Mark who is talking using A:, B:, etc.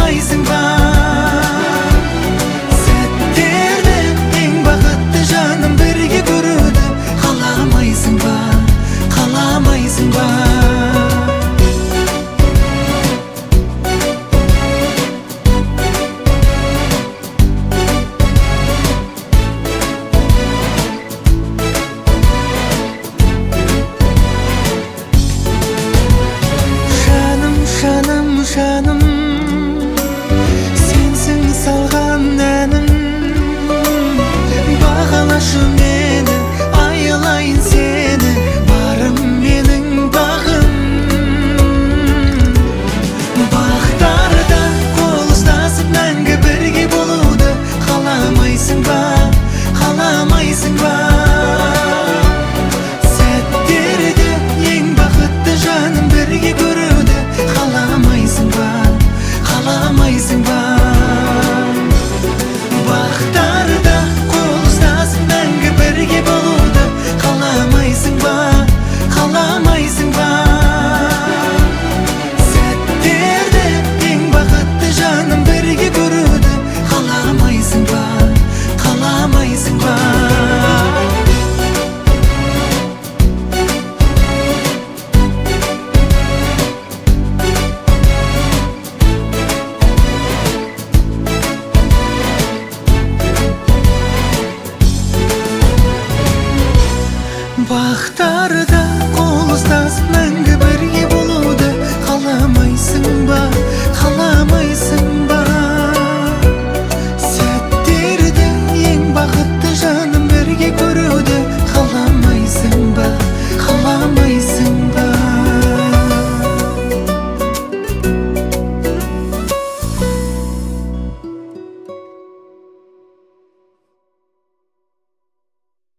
A: қаламайсың ба? Сәттерді ең бақытты жаным бірге көруді қаламайсың ба? Қаламайсың ба? Жаным, сенсің салған әнім, бағалашы мені, аялайын сені, барым менің бағым. Бақтарда қол ұстасып мәңгі бірге болуды қаламайсың ба? Қаламайсың ба? Сәттерді ең бақытты жаным бірге көруді қаламайсың ба? Қаламайсың ба? Бақтарда қол ұстасып мәңгі бірге болуды қаламайсың ба? Қаламайсың ба? Сәттерді ең бақытты жаным бірге көруді қаламайсың ба? Қаламайсың ба? Бақтарда қол ұстасып мәңгі бірге болуды қаламайсың ба?